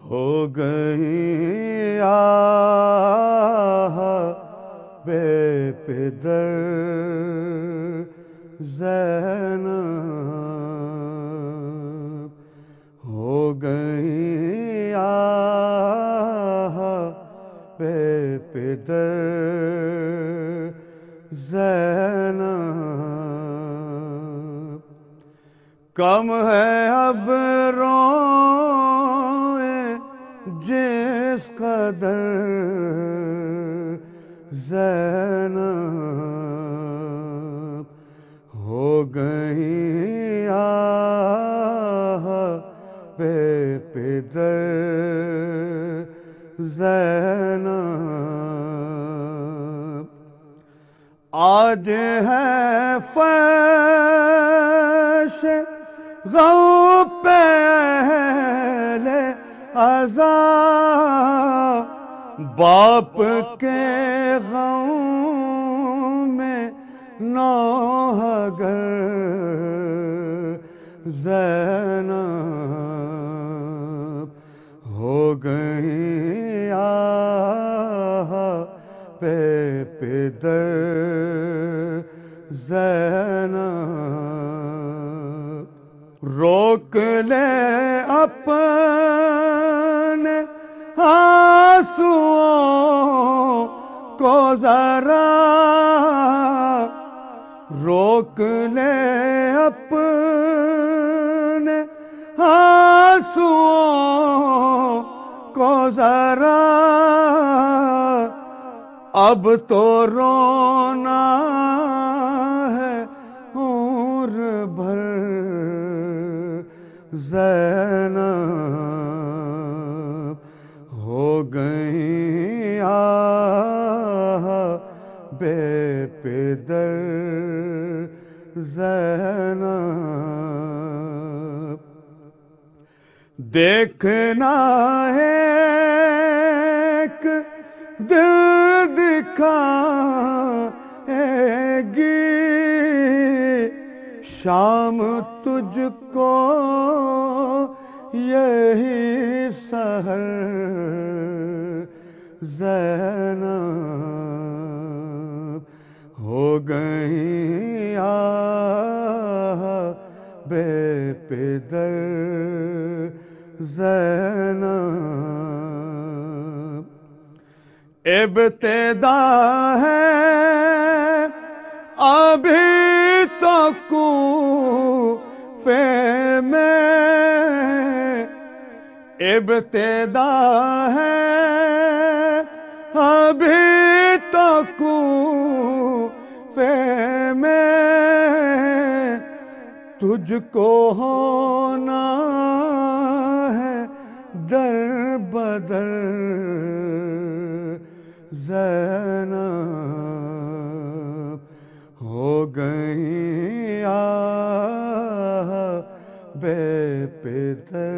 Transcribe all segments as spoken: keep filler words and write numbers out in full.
ہو گئی آہ بے پدر زینب، ہو گئی آہ بے پدر زینب، کم ہے اب روئیں جس قدر زینب، ہو گئی آہ بے پدر زینب، آج ہے فرش غم پہ اہل عزا، باپ کے غم میں نوحگر زینب، ہو گئی آہ بے پدر زینب، روک لے اپنے آنسوؤں کو ذرا، روک لے اپنے آنسوؤں کو ذرا، اب تو رونا ہے عمر بھر زینب، ہو گئی آہ بے پدر زینب، دیکھنا ایک دل دکھائے گی شام تجھ کو یہی سحر زینب، ہو گئی آہ بے پدر زینب، ابتدا ہے ابھی تو کوفے میں، ابتدا ہے ابھی تو کوفے میں، تجھ کو ہونا ہے در بدر زینب، ہو گئی آہ بے پدر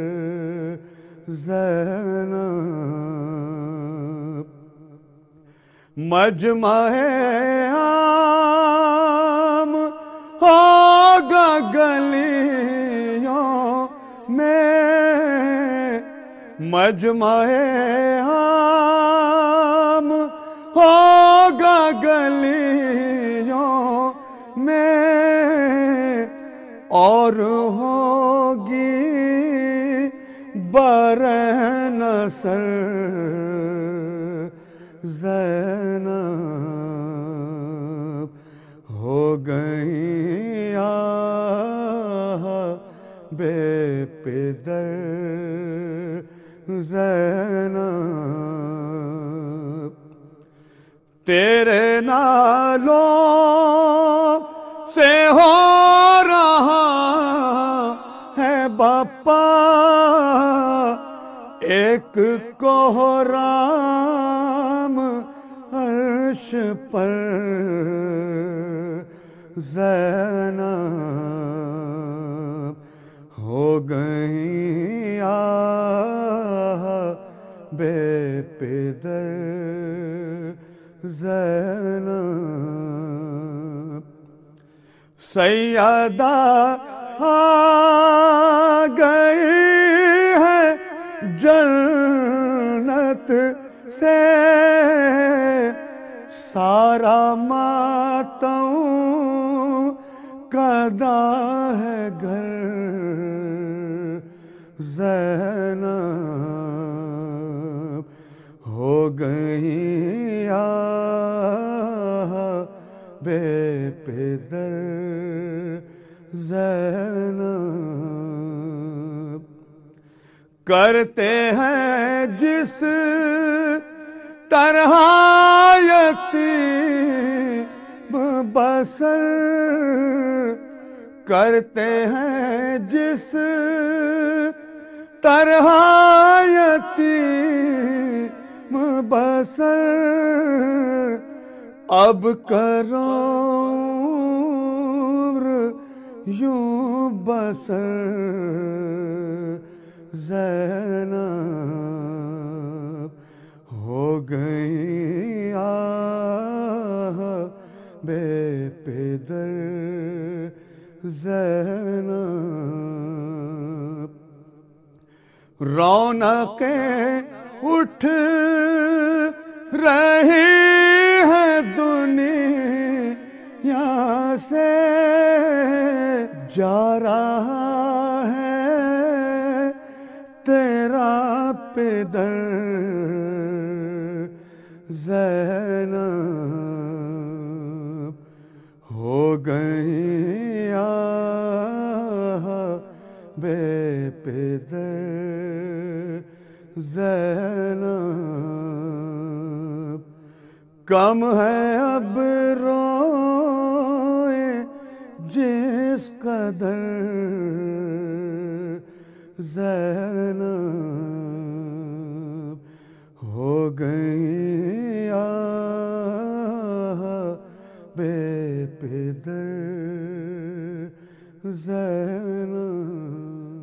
زینب، مجمع عام ہوگا گلیوں میں، مجمع عام ہوگا گلیوں میں، اور ہوگی برنسر زینب، ہو گئی آہ بے پدر زینب، تیرے نالوں سے ہو رہا ہے باپا ایک کوہرام عرش پر زینب، ہو گئی آہ بے پدر زینب، سیدہ آ گئی ہے جنت سے سارا ماتم کدا ہے گھر زینب ہو گئی آہ بے پدر زینب کرتے ہیں جس طرح یتیم بسر کرتے ہیں جس طرح یتیم بسر اب کرو یوں بسر زینب ہو گئی آہ بے پدر زینب رونقیں اٹھ رہی ہے دنیا سے جا رہا ہے تیرا پدر زینب ہو گئی آہ بے پدر زینب کم ہے اب روئے جس قدر زینب ہو گئی آہ بے پدر زینب